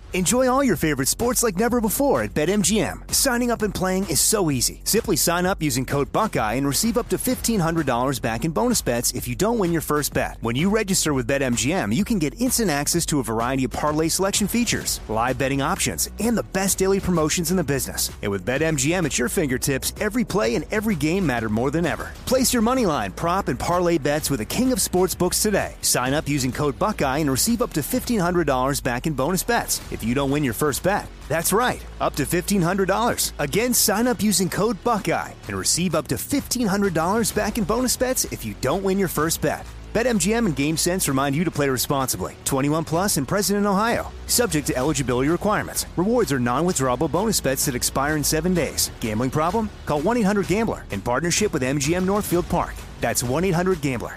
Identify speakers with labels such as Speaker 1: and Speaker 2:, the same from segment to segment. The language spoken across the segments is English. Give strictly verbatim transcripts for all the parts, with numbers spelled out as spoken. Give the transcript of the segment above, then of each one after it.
Speaker 1: Enjoy all your favorite sports like never before at BetMGM. Signing up and playing is so easy. Simply sign up using code Buckeye and receive up to fifteen hundred dollars back in bonus bets if you don't win your first bet. When you register with BetMGM, you can get instant access to a variety of parlay selection features, live betting options, and the best daily promotions in the business. And with BetMGM at your fingertips, every play and every game matter more than ever. Place your moneyline, prop, and parlay bets with the king of sportsbooks today. Sign up using code Buckeye and receive up to fifteen hundred dollars back in bonus bets if you don't win your first bet. That's right, up to fifteen hundred dollars. Again, sign up using code Buckeye and receive up to fifteen hundred dollars back in bonus bets if you don't win your first bet. BetMGM and GameSense remind you to play responsibly. twenty-one plus and present in Ohio. Subject to eligibility requirements. Rewards are non-withdrawable bonus bets that expire in seven days. Gambling problem? Call one eight hundred gambler in partnership with M G M Northfield Park. That's one eight hundred gambler.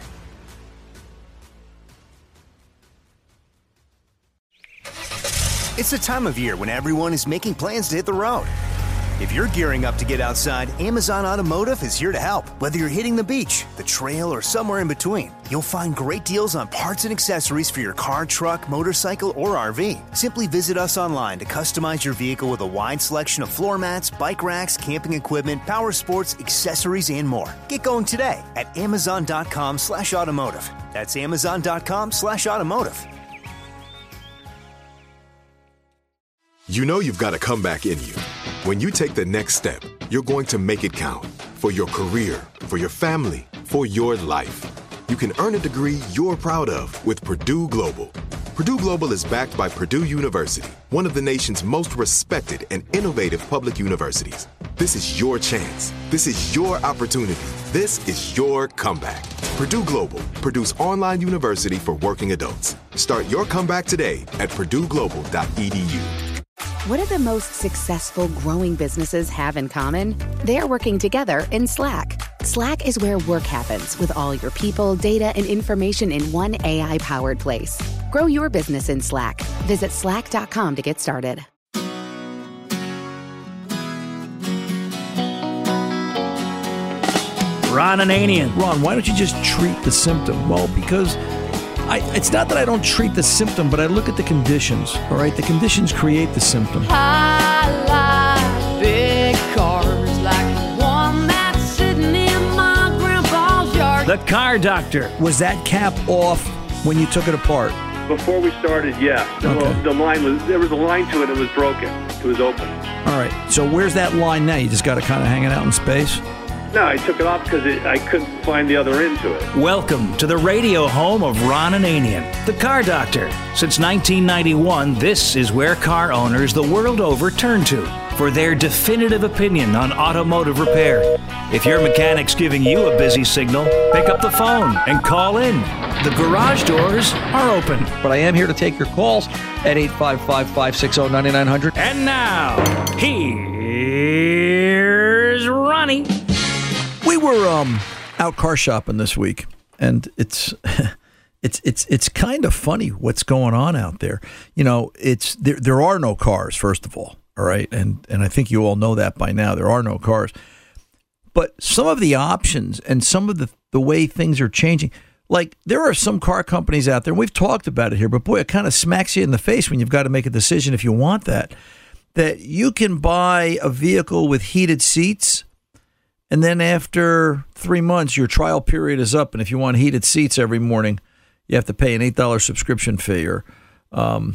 Speaker 1: It's the time of year when everyone is making plans to hit the road. If you're gearing up to get outside, Amazon Automotive is here to help. Whether you're hitting the beach, the trail, or somewhere in between, you'll find great deals on parts and accessories for your car, truck, motorcycle, or R V. Simply visit us online to customize your vehicle with a wide selection of floor mats, bike racks, camping equipment, power sports, accessories, and more. Get going today at amazon.com slash automotive. That's amazon.com slash automotive.
Speaker 2: You know you've got a comeback in you. When you take the next step, you're going to make it count. For your career, for your family, for your life. You can earn a degree you're proud of with Purdue Global. Purdue Global is backed by Purdue University, one of the nation's most respected and innovative public universities. This is your chance. This is your opportunity. This is your comeback. Purdue Global, Purdue's online university for working adults. Start your comeback today at purdue global dot e d u.
Speaker 3: What do the most successful growing businesses have in common? They're working together in Slack. Slack is where work happens with all your people, data, and information in one A I-powered place. Grow your business in Slack. Visit slack dot com to get started.
Speaker 4: Ron Ananian.
Speaker 5: Ron, why don't you just treat the symptom? Well, because I, it's not that I don't treat the symptom, but I look at the conditions, all right? The conditions create the symptom.
Speaker 6: I like big cars like the one that's sitting in my grandpa's yard.
Speaker 4: The Car Doctor.
Speaker 5: Was that cap off when you took it apart?
Speaker 7: Before we started, yes.
Speaker 5: Okay.
Speaker 7: Well, the line was, there was a line to it, it was broken. It was open.
Speaker 5: All right, so where's that line now? You just got it kind of hanging out in space?
Speaker 7: No, I took it off because it, I couldn't find the other end to it.
Speaker 4: Welcome to the radio home of Ron Ananian, the Car Doctor. Since nineteen ninety-one, this is where car owners the world over turn to for their definitive opinion on automotive repair. If your mechanic's giving you a busy signal, pick up the phone and call in. The garage doors are open.
Speaker 5: But I am here to take your calls at eight five five, five six zero, nine nine zero zero.
Speaker 4: And now, here's Ronnie.
Speaker 5: We were um, out car shopping this week, and it's it's it's it's kind of funny what's going on out there. You know, it's there. There are no cars, first of all. All right, and and I think you all know that by now. There are no cars, but some of the options and some of the the way things are changing. Like there are some car companies out there, and we've talked about it here. But boy, it kind of smacks you in the face when you've got to make a decision if you want that. That you can buy a vehicle with heated seats. And then after three months, your trial period is up. And if you want heated seats every morning, you have to pay an eight dollars subscription fee. Or, um,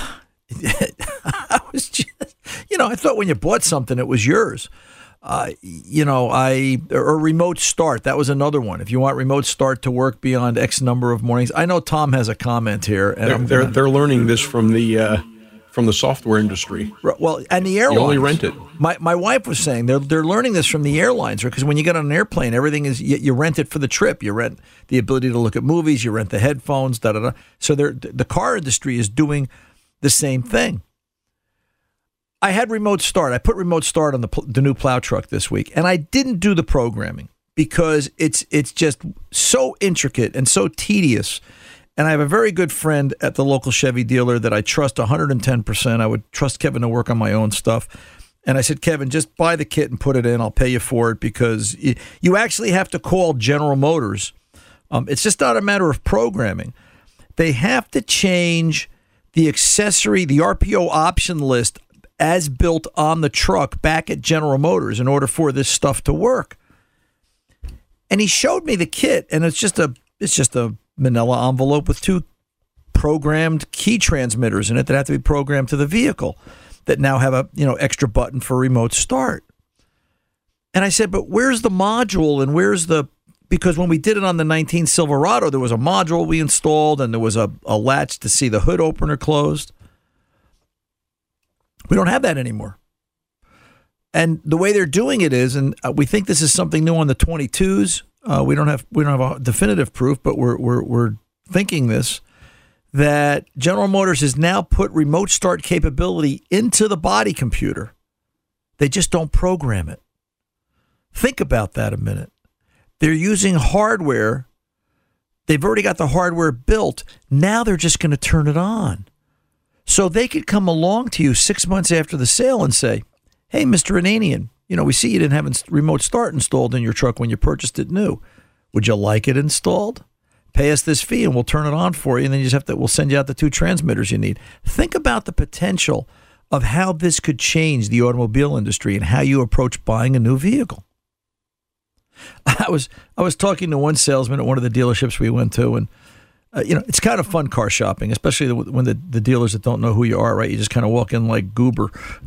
Speaker 5: I was just, you know, I thought when you bought something, it was yours. Uh, you know, I or remote start. That was another one. If you want remote start to work beyond X number of mornings. I know Tom has a comment here. And
Speaker 8: they're,
Speaker 5: I'm
Speaker 8: they're,
Speaker 5: gonna,
Speaker 8: they're learning this from the uh, from the software industry.
Speaker 5: Well, and the airlines.
Speaker 8: You only rent it.
Speaker 5: My my wife was saying they're they're learning this from the airlines, because when you get on an airplane, everything is you, you rent it for the trip. You rent the ability to look at movies. You rent the headphones. Da da da. So they're, the car industry is doing the same thing. I had remote start. I put remote start on the the new plow truck this week, and I didn't do the programming because it's it's just so intricate and so tedious. And I have a very good friend at the local Chevy dealer that I trust one hundred ten percent. I would trust Kevin to work on my own stuff. And I said, Kevin, just buy the kit and put it in. I'll pay you for it, because you actually have to call General Motors. Um, it's just not a matter of programming. They have to change the accessory, the R P O option list as built on the truck back at General Motors in order for this stuff to work. And he showed me the kit, and it's just a it's just a manila envelope with two programmed key transmitters in it that have to be programmed to the vehicle that now have a, you know, extra button for remote start. And I said, but where's the module and where's the, because when we did it on the nineteen Silverado, there was a module we installed and there was a, a latch to see the hood opener closed. We don't have that anymore. And the way they're doing it is, and we think this is something new on the twenty-twos. Uh, we don't have we don't have a definitive proof, but we're we're we're thinking this, that General Motors has now put remote start capability into the body computer. They just don't program it. Think about that a minute. They're using hardware. They've already got the hardware built. Now they're just going to turn it on. So they could come along to you six months after the sale and say, hey, Mister Ananian, you know, we see you didn't have a remote start installed in your truck when you purchased it new. Would you like it installed? Pay us this fee and we'll turn it on for you. And then you just have to, we'll send you out the two transmitters you need. Think about the potential of how this could change the automobile industry and how you approach buying a new vehicle. I was I was talking to one salesman at one of the dealerships we went to, and uh, you know, it's kind of fun car shopping, especially when the, the dealers that don't know who you are, right? You just kind of walk in like Goober,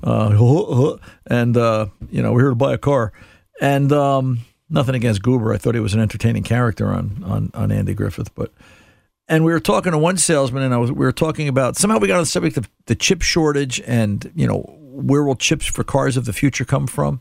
Speaker 5: uh, and uh, you know, we're here to buy a car, and um, nothing against Goober. I thought he was an entertaining character on on on Andy Griffith, but and we were talking to one salesman, and I was we were talking about somehow we got on the subject of the chip shortage, and you know, where will chips for cars of the future come from?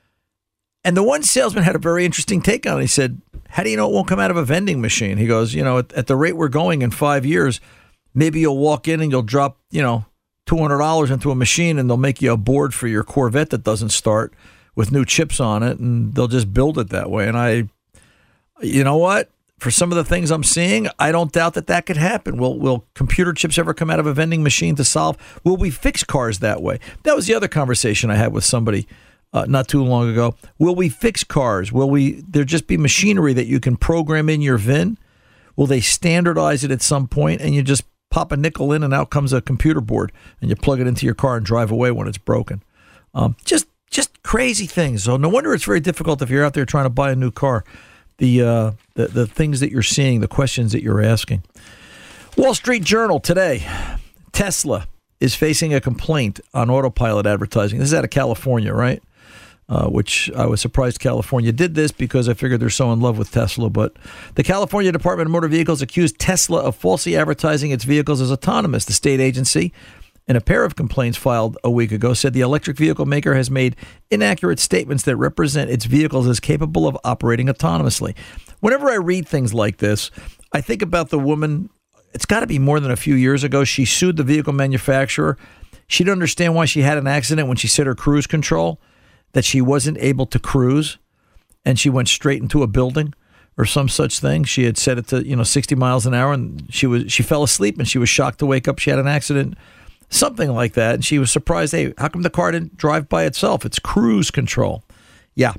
Speaker 5: And the one salesman had a very interesting take on it. He said, how do you know it won't come out of a vending machine? He goes, you know, at, at the rate we're going in five years, maybe you'll walk in and you'll drop, you know, two hundred dollars into a machine and they'll make you a board for your Corvette that doesn't start with new chips on it, and they'll just build it that way. And I, you know what? For some of the things I'm seeing, I don't doubt that that could happen. Will will computer chips ever come out of a vending machine to solve? Will we fix cars that way? That was the other conversation I had with somebody Uh, not too long ago. Will we fix cars? Will we? There just be machinery that you can program in your V I N? Will they standardize it at some point, and you just pop a nickel in, and out comes a computer board, and you plug it into your car and drive away when it's broken? Um, just, just crazy things. So no wonder it's very difficult if you're out there trying to buy a new car. The uh, the the things that you're seeing, the questions that you're asking. Wall Street Journal today: Tesla is facing a complaint on autopilot advertising. This is out of California, right? Uh, which I was surprised California did this because I figured they're so in love with Tesla. But the California Department of Motor Vehicles accused Tesla of falsely advertising its vehicles as autonomous. The state agency, in a pair of complaints filed a week ago, said the electric vehicle maker has made inaccurate statements that represent its vehicles as capable of operating autonomously. Whenever I read things like this, I think about the woman. It's got to be more than a few years ago. She sued the vehicle manufacturer. She didn't understand why she had an accident when she set her cruise control, that she wasn't able to cruise, and she went straight into a building or some such thing. She had set it to, you know, sixty miles an hour, and she was she fell asleep, and she was shocked to wake up. She had an accident, something like that, and she was surprised. Hey, how come the car didn't drive by itself? It's cruise control. Yeah.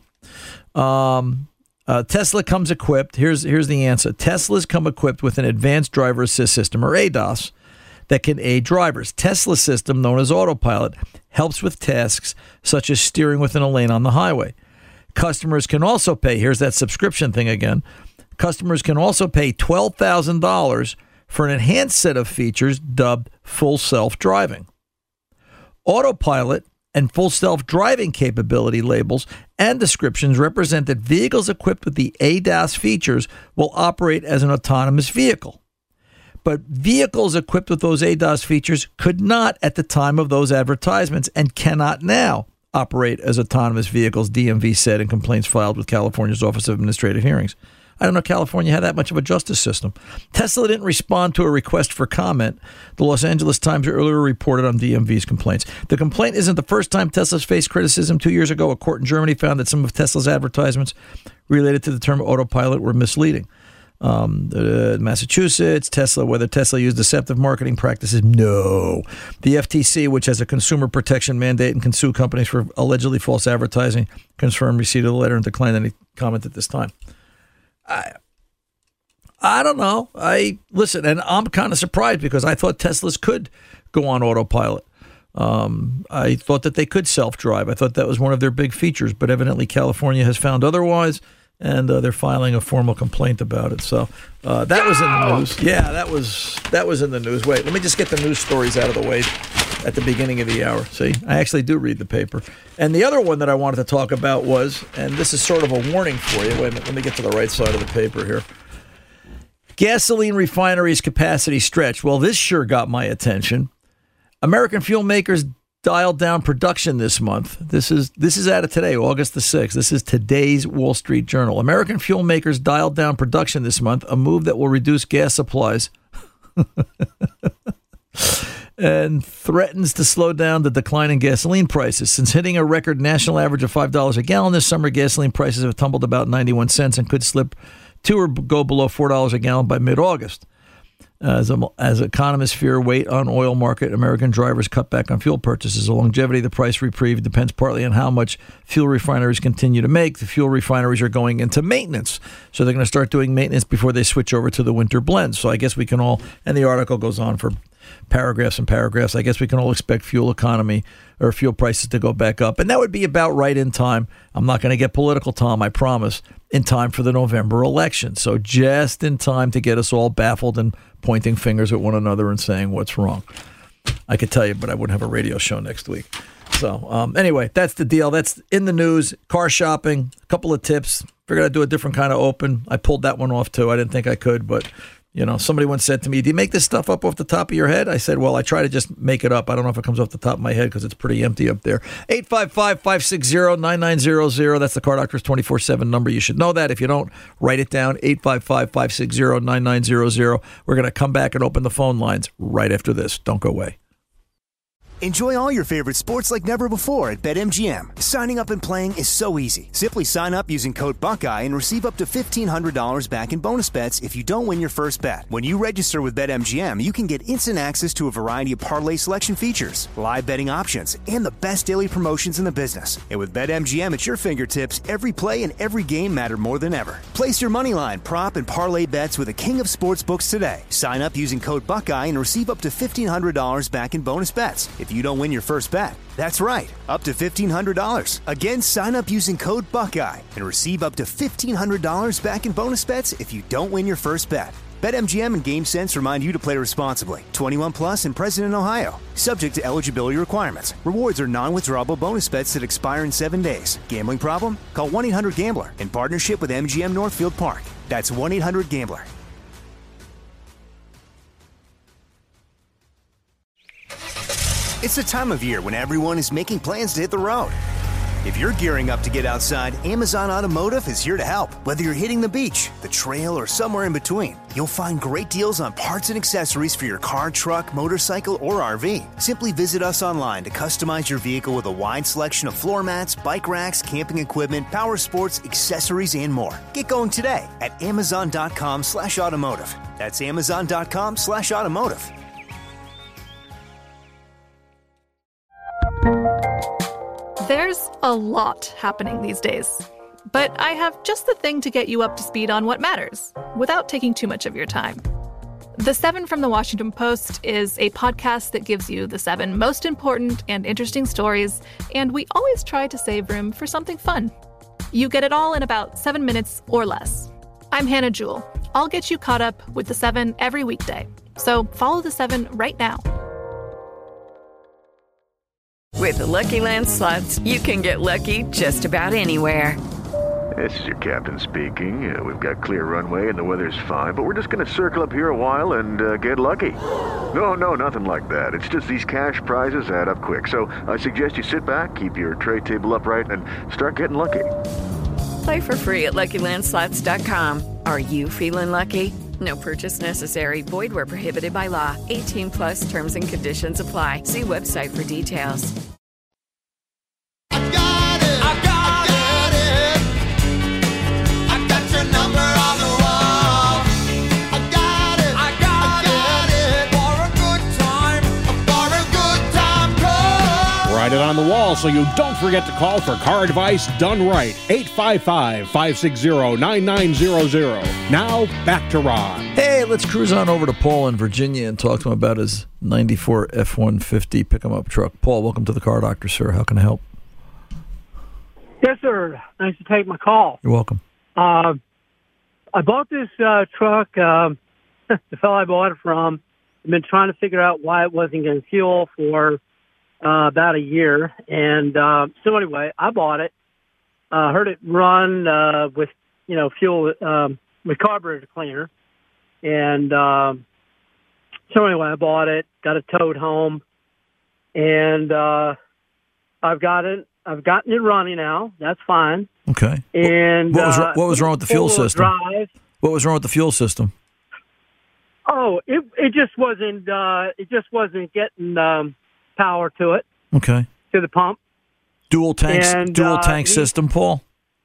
Speaker 5: Um, uh, Tesla comes equipped. Here's here's the answer. Tesla's come equipped with an advanced driver assist system, or A D A S, that can aid drivers. Tesla's system, known as Autopilot, helps with tasks such as steering within a lane on the highway. Customers can also pay, here's that subscription thing again, customers can also pay twelve thousand dollars for an enhanced set of features dubbed full self-driving. Autopilot and full self-driving capability labels and descriptions represent that vehicles equipped with the A D A S features will operate as an autonomous vehicle. But vehicles equipped with those A D A S features could not at the time of those advertisements and cannot now operate as autonomous vehicles, D M V said in complaints filed with California's Office of Administrative Hearings. I don't know California had that much of a justice system. Tesla didn't respond to a request for comment. The Los Angeles Times earlier reported on D M V's complaints. The complaint isn't the first time Tesla's faced criticism. Two years ago, a court in Germany found that some of Tesla's advertisements related to the term autopilot were misleading. Um, uh, Massachusetts, Tesla, whether Tesla used deceptive marketing practices, no. The F T C, which has a consumer protection mandate and can sue companies for allegedly false advertising, confirmed receipt of the letter and declined any comment at this time. I, I don't know. I listen, and I'm kind of surprised because I thought Teslas could go on autopilot. Um, I thought that they could self-drive. I thought that was one of their big features, but evidently California has found otherwise, and uh, they're filing a formal complaint about it. So uh, that was in the news. Yeah, that was that was in the news. Wait, let me just get the news stories out of the way at the beginning of the hour. See, I actually do read the paper. And the other one that I wanted to talk about was, and this is sort of a warning for you. Wait a minute, let me get to the right side of the paper here. Gasoline refineries capacity stretch. Well, this sure got my attention. American fuel makers dialed down production this month. This is this is out of today, August the sixth. This is today's Wall Street Journal. American fuel makers dialed down production this month, a move that will reduce gas supplies and threatens to slow down the decline in gasoline prices. Since hitting a record national average of five dollars a gallon this summer, gasoline prices have tumbled about ninety-one cents and could slip to or go below four dollars a gallon by mid-August. As, as economists fear weight on oil market, American drivers cut back on fuel purchases. The longevity of the price reprieve depends partly on how much fuel refineries continue to make. The fuel refineries are going into maintenance, so they're going to start doing maintenance before they switch over to the winter blends. So I guess we can all, and the article goes on for paragraphs and paragraphs, I guess we can all expect fuel economy or fuel prices to go back up. And that would be about right in time. I'm not going to get political, Tom, I promise, in time for the November election. So just in time to get us all baffled and pointing fingers at one another and saying what's wrong. I could tell you, but I wouldn't have a radio show next week. So um, anyway, that's the deal. That's in the news. Car shopping, a couple of tips. Figured I'd do a different kind of open. I pulled that one off too. I didn't think I could, but you know, somebody once said to me, do you make this stuff up off the top of your head? I said, well, I try to just make it up. I don't know if it comes off the top of my head because it's pretty empty up there. eight five five, five six zero, nine nine zero zero. That's the Car Doctor's twenty-four seven number. You should know that. If you don't, write it down. eight five five, five six zero, nine nine zero zero. We're going to come back and open the phone lines right after this. Don't go away.
Speaker 1: Enjoy all your favorite sports like never before at BetMGM. Signing up and playing is so easy. Simply sign up using code Buckeye and receive up to fifteen hundred dollars back in bonus bets if you don't win your first bet. When you register with BetMGM, you can get instant access to a variety of parlay selection features, live betting options, and the best daily promotions in the business. And with BetMGM at your fingertips, every play and every game matter more than ever. Place your moneyline, prop, and parlay bets with the king of sportsbooks today. Sign up using code Buckeye and receive up to fifteen hundred dollars back in bonus bets if you don't win your first bet. That's right, up to fifteen hundred dollars. Again, sign up using code Buckeye and receive up to fifteen hundred dollars back in bonus bets if you don't win your first bet. BetMGM and GameSense remind you to play responsibly. twenty-one plus and present in Ohio. Subject to eligibility requirements. Rewards are non-withdrawable bonus bets that expire in seven days. Gambling problem? Call one eight hundred gambler in partnership with M G M Northfield Park. That's one eight hundred gambler. It's the time of year when everyone is making plans to hit the road. If you're gearing up to get outside, Amazon Automotive is here to help. Whether you're hitting the beach, the trail, or somewhere in between, you'll find great deals on parts and accessories for your car, truck, motorcycle, or R V. Simply visit us online to customize your vehicle with a wide selection of floor mats, bike racks, camping equipment, power sports, accessories, and more. Get going today at amazon.com slash automotive. That's amazon.com slash automotive.
Speaker 9: There's a lot happening these days, but I have just the thing to get you up to speed on what matters without taking too much of your time. The Seven from the Washington Post is a podcast that gives you the seven most important and interesting stories, and we always try to save room for something fun. You get it all in about seven minutes or less. I'm Hannah Jewell. I'll get you caught up with the seven every weekday, so follow the seven right now.
Speaker 10: With the Lucky Land Slots, you can get lucky just about anywhere.
Speaker 11: This is your captain speaking. Uh, we've got clear runway and the weather's fine, but we're just going to circle up here a while and uh, get lucky. No, no, nothing like that. It's just these cash prizes add up quick. So I suggest you sit back, keep your tray table upright, and start getting lucky.
Speaker 10: Play for free at Lucky Land Slots dot com. Are you feeling lucky? No purchase necessary. Void where prohibited by law. eighteen plus terms and conditions apply. See website for details.
Speaker 12: I got it. I got, I got it. I got your number on the wall. I got it. I got, I got it. it. For a good time. For a good time call.
Speaker 13: Write it on the wall so you don't forget to call for car advice done right. eight five five, five six zero, nine nine zero zero. Now, back to Ron.
Speaker 5: Hey, let's cruise on over to Paul in Virginia and talk to him about his ninety-four F one fifty pick-em-up truck. Paul, welcome to the Car Doctor, sir. How can I help?
Speaker 14: Yes, sir. Nice to take my call.
Speaker 5: You're welcome.
Speaker 14: Uh, I bought this uh, truck. Um, the fellow I bought it from, I've been trying to figure out why it wasn't getting fuel for uh, about a year. And uh, so anyway, I bought it. Uh, heard it run uh, with, you know, fuel, um, with carburetor cleaner. And um, so anyway, I bought it, got it towed home. And uh, I've got it. I've gotten it running now. That's fine.
Speaker 5: Okay.
Speaker 14: And
Speaker 5: what was,
Speaker 14: uh,
Speaker 5: what was wrong with the fuel
Speaker 14: four-wheel
Speaker 5: system?
Speaker 14: Drive.
Speaker 5: What was wrong with the fuel system?
Speaker 14: Oh, it it just wasn't uh, it just wasn't getting um, power to it.
Speaker 5: Okay.
Speaker 14: To the pump.
Speaker 5: Dual tank,
Speaker 14: And,
Speaker 5: dual
Speaker 14: uh,
Speaker 5: tank
Speaker 14: he-
Speaker 5: system, Paul.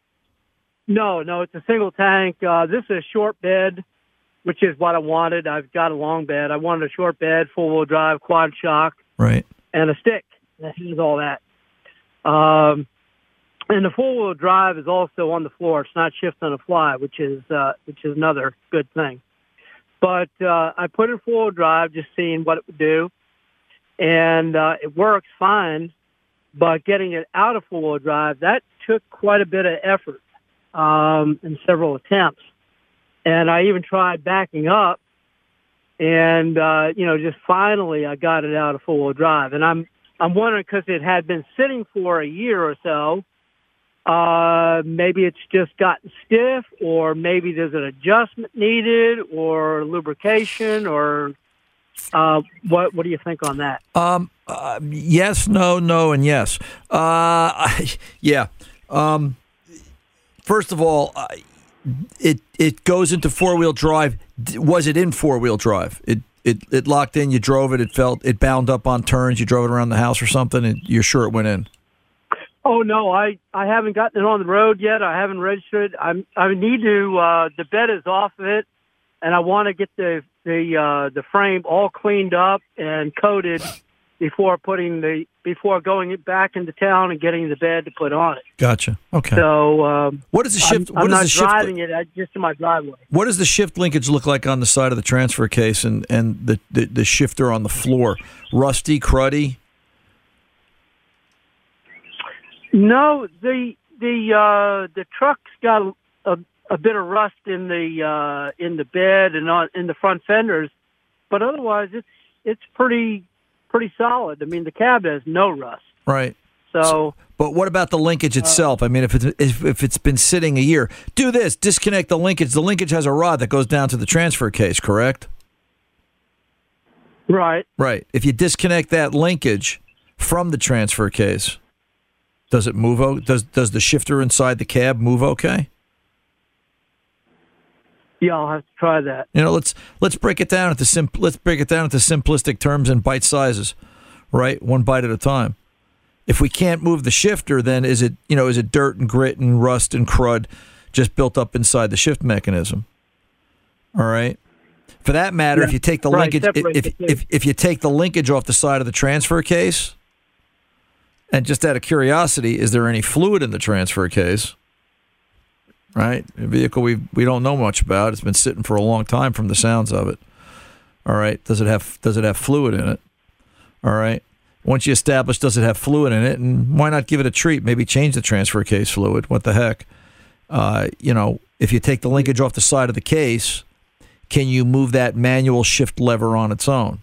Speaker 14: No, no, it's a single tank. Uh, this is a short bed, which is what I wanted. I've got a long bed. I wanted a short bed, four wheel drive, quad shock,
Speaker 5: Right.
Speaker 14: and a stick that has all that. Um, and the four wheel drive is also on the floor. It's not shift on the fly, which is uh, which is another good thing. But uh, I put in four wheel drive, just seeing what it would do, and uh, it works fine. But getting it out of four wheel drive, that took quite a bit of effort um, and several attempts. And I even tried backing up, and uh, you know, just finally I got it out of four wheel drive. And I'm I'm wondering, because it had been sitting for a year or so, uh, maybe it's just gotten stiff, or maybe there's an adjustment needed, or lubrication, or uh, what? What do you think on that?
Speaker 5: Um, uh, yes, no, no, and yes. Uh, yeah. Um, first of all, uh, it it goes into four wheel drive. D- Was it in four wheel drive? It it it locked in. You drove it. It felt it bound up on turns. You drove it around the house or something, and you're sure it went in.
Speaker 14: Oh no, I, I haven't gotten it on the road yet. I haven't registered. I'm I need to. Uh, the bed is off of it, and I want to get the the uh, the frame all cleaned up and coated before putting the before going it back into town and getting the bed to put on it.
Speaker 5: Gotcha. Okay.
Speaker 14: So um,
Speaker 5: What is the shift?
Speaker 14: I'm,
Speaker 5: what
Speaker 14: I'm
Speaker 5: is
Speaker 14: not
Speaker 5: the shift?
Speaker 14: driving it. I, just in my driveway.
Speaker 5: What does the shift linkage look like on the side of the transfer case and and the the, the shifter on the floor? Rusty, cruddy.
Speaker 14: No, the the uh, the truck's got a, a, a bit of rust in the uh, in the bed and on in the front fenders, but otherwise it's it's pretty pretty solid. I mean, the cab has no rust.
Speaker 5: Right.
Speaker 14: So,
Speaker 5: but what about the linkage itself? I mean, if it's if, if it's been sitting a year, do this: disconnect the linkage. The linkage has a rod that goes down to the transfer case, correct?
Speaker 14: Right.
Speaker 5: Right. If you disconnect that linkage from the transfer case, does it move? O- does does the shifter inside the cab move okay?
Speaker 14: Yeah, I'll have to try that.
Speaker 5: You know, let's let's break it down into sim- let's break it down into simplistic terms and bite sizes, right? One bite at a time. If we can't move the shifter, then is it you know is it dirt and grit and rust and crud just built up inside the shift mechanism? All right. For that matter,
Speaker 14: Yeah.
Speaker 5: if you take the
Speaker 14: Right,
Speaker 5: linkage,
Speaker 14: separate
Speaker 5: if,
Speaker 14: the two.
Speaker 5: if if if you take the linkage off the side of the transfer case, and just out of curiosity, is there any fluid in the transfer case? Right, a vehicle we we don't know much about. It's been sitting for a long time, from the sounds of it. All right, does it have does it have fluid in it? All right. Once you establish does it have fluid in it, and why not give it a treat? Maybe change the transfer case fluid. What the heck? Uh, you know, if you take the linkage off the side of the case, can you move that manual shift lever on its own?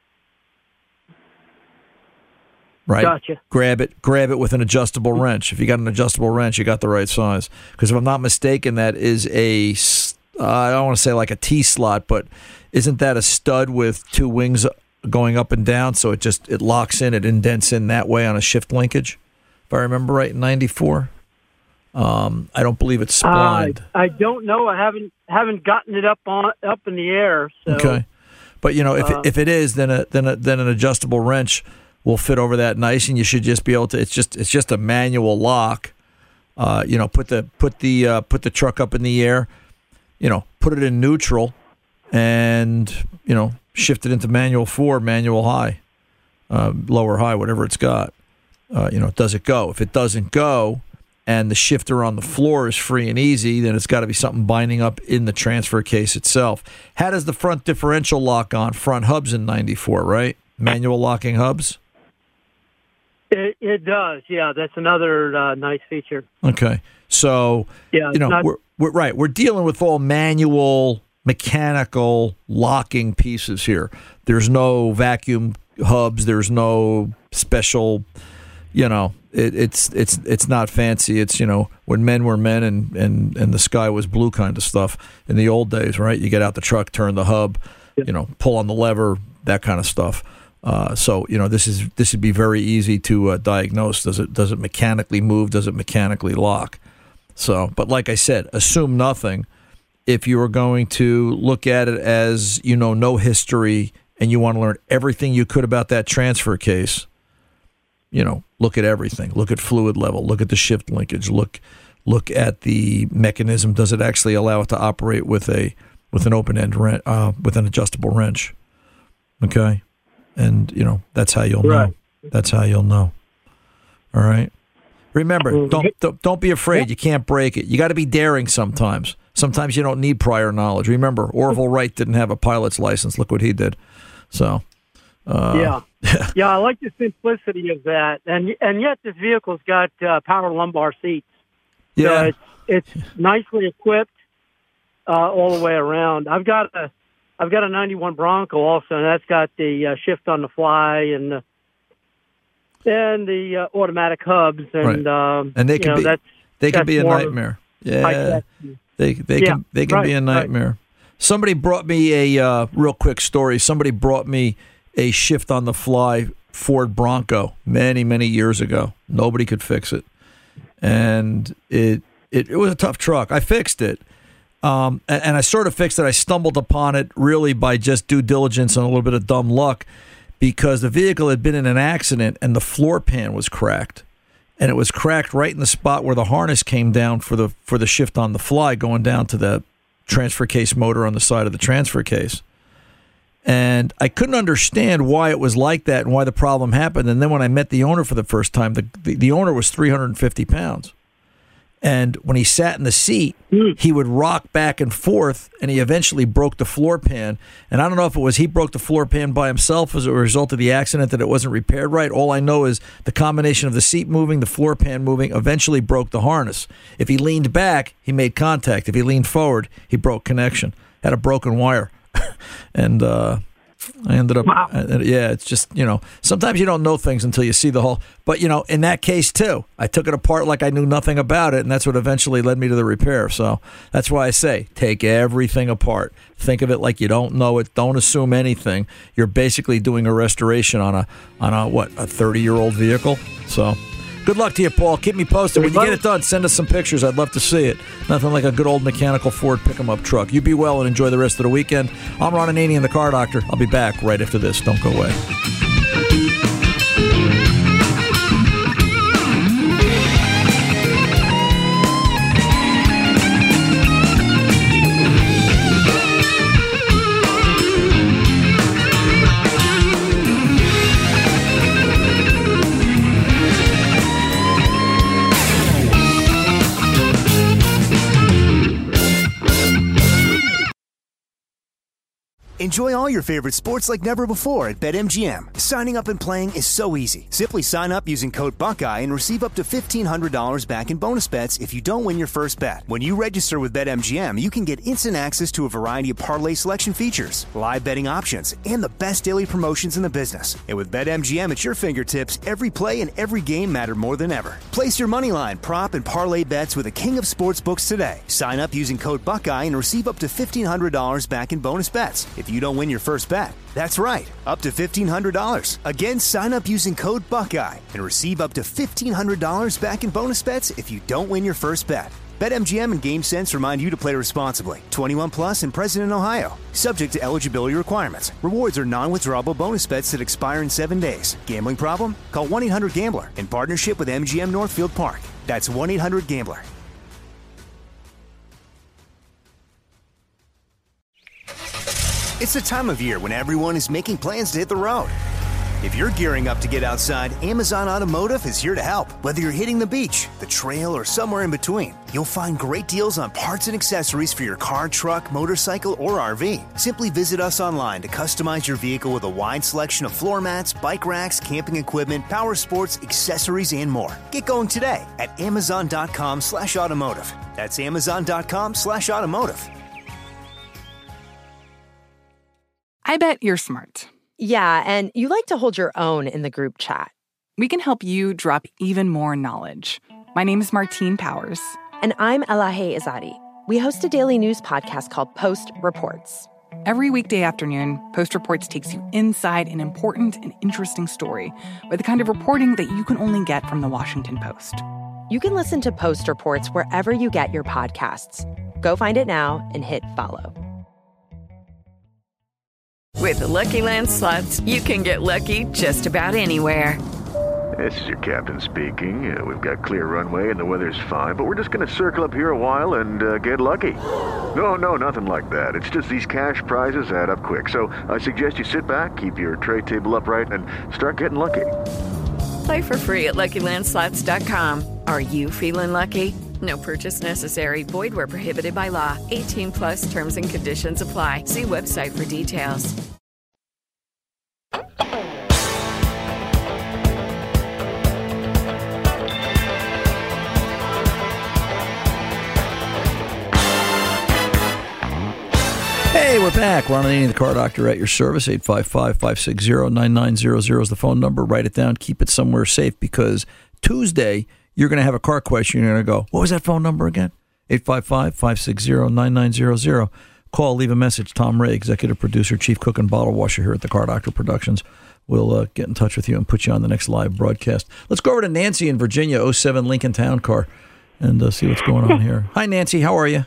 Speaker 5: Right?
Speaker 14: Gotcha.
Speaker 5: Grab it, grab it with an adjustable wrench. If you got an adjustable wrench, you got the right size. Because if I'm not mistaken, that is a, s- uh, I don't want to say like a T slot, but isn't that a stud with two wings going up and down? So it just, it locks in, it indents in that way on a shift linkage. If I remember right, in ninety-four. Um, I don't believe it's splined.
Speaker 14: Uh, I don't know. I haven't haven't gotten it up on up in the air. So,
Speaker 5: Okay. But you know, if
Speaker 14: uh,
Speaker 5: it, if it is, then a then a, then an adjustable wrench will fit over that nice, and you should just be able to. It's just it's just a manual lock. Uh, you know, put the put the uh, put the truck up in the air. You know, put it in neutral, and you know, shift it into manual four, manual high, uh, lower high, whatever it's got, uh, you know, does it go? If it doesn't go and the shifter on the floor is free and easy, then it's got to be something binding up in the transfer case itself. How does the front differential lock on front hubs in ninety-four, right? Manual locking hubs?
Speaker 14: It, it does, yeah. That's another uh, nice feature.
Speaker 5: Okay. So,
Speaker 14: yeah,
Speaker 5: you know,
Speaker 14: not-
Speaker 5: we're, we're right. We're dealing with all manual, mechanical locking pieces here. There's no vacuum hubs. There's no special, you know, it, it's it's it's not fancy. It's, you know, when men were men and, and, and the sky was blue kind of stuff in the old days, right? You get out the truck, turn the hub, you know, pull on the lever, that kind of stuff. Uh, so, you know, this is this would be very easy to uh, diagnose. Does it does it mechanically move? Does it mechanically lock? So, but like I said, assume nothing. If you are going to look at it as, you know, no history and you want to learn everything you could about that transfer case, you know, look at everything. Look at fluid level. Look at the shift linkage. Look look at the mechanism. Does it actually allow it to operate with a with an open end wrench, uh, with an adjustable wrench? Okay. And, you know, that's how you'll
Speaker 14: Right.
Speaker 5: know. That's how you'll know. All right? Remember, don't don't, don't be afraid. You can't break it. You got to be daring sometimes. Sometimes you don't need prior knowledge. Remember, Orville Wright didn't have a pilot's license. Look what he did. So, uh,
Speaker 14: yeah. yeah, I like the simplicity of that. And and yet this vehicle's got uh, power lumbar seats.
Speaker 5: Yeah.
Speaker 14: So it's, it's nicely equipped uh, all the way around. I've got a I've got a ninety-one Bronco also, and that's got the uh, shift on the fly and the, and the uh, automatic hubs, and
Speaker 5: Right.
Speaker 14: um,
Speaker 5: and they
Speaker 14: you
Speaker 5: can
Speaker 14: know,
Speaker 5: be
Speaker 14: that's,
Speaker 5: they can
Speaker 14: that's
Speaker 5: be a
Speaker 14: more
Speaker 5: nightmare. Yeah,
Speaker 14: high-tech.
Speaker 5: they they
Speaker 14: Yeah,
Speaker 5: can they can be
Speaker 14: right,
Speaker 5: a nightmare. Somebody brought me a uh, real quick story. Somebody brought me a shift on the fly Ford Bronco many many years ago. Nobody could fix it, and it it, it was a tough truck. I fixed it. Um, and, and I sort of fixed it. I stumbled upon it really by just due diligence and a little bit of dumb luck, because the vehicle had been in an accident and the floor pan was cracked, and it was cracked right in the spot where the harness came down for the for the shift on the fly, going down to the transfer case motor on the side of the transfer case. And I couldn't understand why it was like that and why the problem happened. And then when I met the owner for the first time, the the, the owner was three hundred fifty pounds. And when he sat in the seat, he would rock back and forth, and he eventually broke the floor pan. And I don't know if it was he broke the floor pan by himself as a result of the accident, that it wasn't repaired right. All I know is the combination of the seat moving, the floor pan moving, eventually broke the harness. If he leaned back, he made contact. If he leaned forward, he broke connection. Had a broken wire. and uh, I ended up,
Speaker 14: Wow.
Speaker 5: uh, yeah, it's just, you know, sometimes you don't know things until you see the whole, but, you know, in that case, too, I took it apart like I knew nothing about it, and that's what eventually led me to the repair. So that's why I say, take everything apart. Think of it like you don't know it. Don't assume anything. You're basically doing a restoration on a, on a what, a thirty-year-old vehicle. So good luck to you, Paul. Keep me posted. When you get it done, send us some pictures. I'd love to see it. Nothing like a good old mechanical Ford pick-em-up truck. You be well and enjoy the rest of the weekend. I'm Ron Ananian, the Car Doctor. I'll be back right after this. Don't go away.
Speaker 1: Enjoy all your favorite sports like never before at BetMGM. Signing up and playing is so easy. Simply sign up using code Buckeye and receive up to fifteen hundred dollars back in bonus bets if you don't win your first bet. When you register with BetMGM, you can get instant access to a variety of parlay selection features, live betting options, and the best daily promotions in the business. And with BetMGM at your fingertips, every play and every game matter more than ever. Place your moneyline, prop, and parlay bets with the king of sportsbooks today. Sign up using code Buckeye and receive up to fifteen hundred dollars back in bonus bets if you don't win your first bet. That's right, up to fifteen hundred dollars. Again, sign up using code Buckeye and receive up to fifteen hundred dollars back in bonus bets if you don't win your first bet. BetMGM and GameSense remind you to play responsibly. twenty-one plus and present in Ohio. Subject to eligibility requirements. Rewards are non-withdrawable bonus bets that expire in seven days. Gambling problem? Call one eight hundred gambler in partnership with M G M Northfield Park. That's one eight hundred gambler. It's the time of year when everyone is making plans to hit the road. If you're gearing up to get outside, Amazon Automotive is here to help. Whether you're hitting the beach, the trail, or somewhere in between, you'll find great deals on parts and accessories for your car, truck, motorcycle, or R V. Simply visit us online to customize your vehicle with a wide selection of floor mats, bike racks, camping equipment, power sports, accessories, and more. Get going today at amazon.com slash automotive. That's amazon.com slash automotive.
Speaker 15: I bet you're smart.
Speaker 16: Yeah, and you like to hold your own in the group chat.
Speaker 15: We can help you drop even more knowledge. My name is Martine Powers.
Speaker 16: And I'm Elahe Izadi. We host a daily news podcast called Post Reports.
Speaker 15: Every weekday afternoon, Post Reports takes you inside an important and interesting story with the kind of reporting that you can only get from the Washington Post.
Speaker 16: You can listen to Post Reports wherever you get your podcasts. Go find it now and hit follow.
Speaker 10: With the Lucky Land Slots, you can get lucky just about anywhere.
Speaker 11: This is your captain speaking. Uh, we've got clear runway and the weather's fine, but we're just going to circle up here a while and uh, get lucky. No, no, nothing like that. It's just these cash prizes add up quick. So I suggest you sit back, keep your tray table upright, and start getting lucky.
Speaker 10: Play for free at Lucky Land Slots dot com. Are you feeling lucky? No purchase necessary. Void where prohibited by law. eighteen plus terms and conditions apply. See website for details.
Speaker 5: Hey, we're back. Ron Ananian, the Car Doctor, at your service. eight five five, five six zero, nine nine zero zero is the phone number. Write it down. Keep it somewhere safe, because Tuesday you're going to have a car question. You're going to go, what was that phone number again? eight five five, five six zero, nine nine zero zero. Call, leave a message. Tom Ray, executive producer, chief cook, and bottle washer here at the Car Doctor Productions. We'll uh, get in touch with you and put you on the next live broadcast. Let's go over to Nancy in Virginia, oh seven Lincoln Town Car, and uh, see what's going on here. Hi, Nancy. How are you?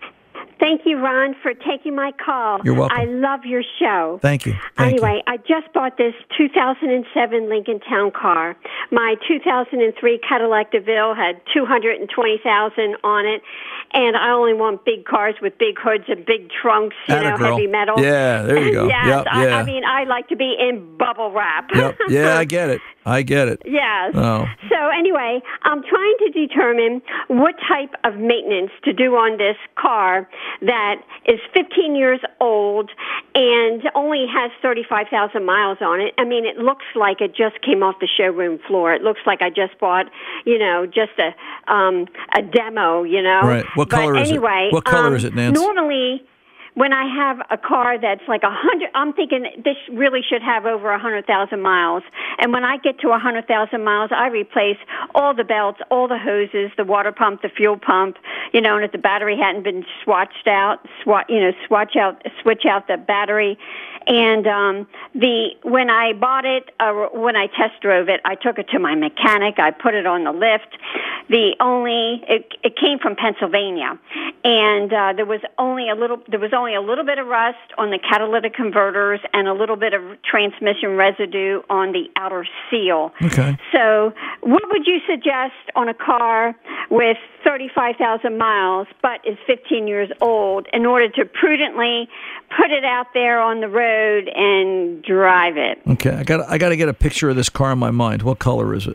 Speaker 17: Thank you, Ron, for taking my call.
Speaker 5: You're welcome.
Speaker 17: I love your show.
Speaker 5: Thank you. Thank
Speaker 17: anyway,
Speaker 5: you.
Speaker 17: I just bought this two thousand seven Lincoln Town Car. My two thousand three Cadillac DeVille had two hundred twenty thousand on it, and I only want big cars with big hoods and big trunks, you
Speaker 5: Atta
Speaker 17: know,
Speaker 5: girl.
Speaker 17: heavy metal.
Speaker 5: Yeah, there you go.
Speaker 17: Yes,
Speaker 5: Yep,
Speaker 17: I,
Speaker 5: yeah.
Speaker 17: I mean, I like to be in bubble wrap.
Speaker 5: Yep. Yeah, I get it. I get it.
Speaker 17: Yes.
Speaker 5: Oh.
Speaker 17: So anyway, I'm trying to determine what type of maintenance to do on this car that is fifteen years old and only has thirty-five thousand miles on it. I mean, it looks like it just came off the showroom floor. It looks like I just bought, you know, just a um, a demo, you know.
Speaker 5: Right. What color
Speaker 17: but
Speaker 5: is
Speaker 17: anyway,
Speaker 5: it? What color
Speaker 17: um,
Speaker 5: is it, Nancy?
Speaker 17: Normally, when I have a car that's like a hundred, I'm thinking this really should have over a hundred thousand miles. And when I get to a hundred thousand miles, I replace all the belts, all the hoses, the water pump, the fuel pump, you know, and if the battery hadn't been swatched out, swat, you know, swatch out, switch out the battery. And um, the when I bought it, uh, when I test drove it, I took it to my mechanic. I put it on the lift. The only it, it came from Pennsylvania, and uh, there was only a little there was only a little bit of rust on the catalytic converters and a little bit of transmission residue on the outer seal.
Speaker 5: Okay.
Speaker 17: So, what would you suggest on a car with thirty-five thousand miles but is fifteen years old in order to prudently put it out there on the road and drive it?
Speaker 5: Okay, I got I got to get a picture of this car in my mind. What color is it?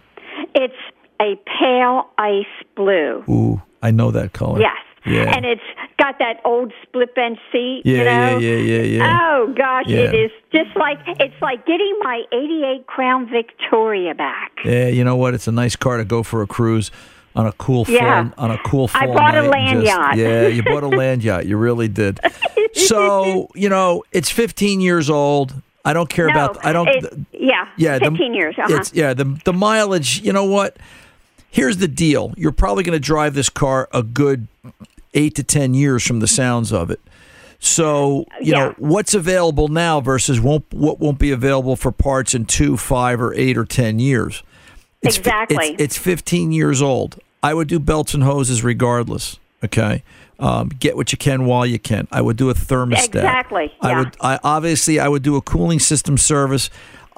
Speaker 17: It's a pale ice blue.
Speaker 5: Ooh, I know that color.
Speaker 17: Yes.
Speaker 5: Yeah.
Speaker 17: And it's got that old split bench seat,
Speaker 5: Yeah,
Speaker 17: you
Speaker 5: yeah,
Speaker 17: know?
Speaker 5: yeah, yeah, yeah.
Speaker 17: Oh gosh,
Speaker 5: Yeah.
Speaker 17: it is just like it's like getting my eighty-eight Crown Victoria back.
Speaker 5: Yeah, you know what? It's a nice car to go for a cruise on a cool fall
Speaker 17: Yeah.
Speaker 5: on a cool fall
Speaker 17: I bought a
Speaker 5: night and
Speaker 17: land
Speaker 5: just-
Speaker 17: yacht.
Speaker 5: Yeah, you bought a land yacht. You really did. So, you know, it's fifteen years old. I don't care
Speaker 17: No,
Speaker 5: about I don't
Speaker 17: it's- yeah,
Speaker 5: yeah, the-
Speaker 17: fifteen years, uh-huh.
Speaker 5: It's yeah, the the mileage, you know what? Here's the deal. You're probably going to drive this car a good eight to ten years from the sounds of it. So, you
Speaker 17: Yeah.
Speaker 5: know, what's available now versus won't what won't be available for parts in two, five, or eight or ten years. It's, fi-
Speaker 17: Exactly.
Speaker 5: It's, it's fifteen years old. I would do belts and hoses regardless. Okay. Um, get what you can while you can. I would do a thermostat.
Speaker 17: Exactly,
Speaker 5: I
Speaker 17: yeah.
Speaker 5: would. I obviously I would do a cooling system service.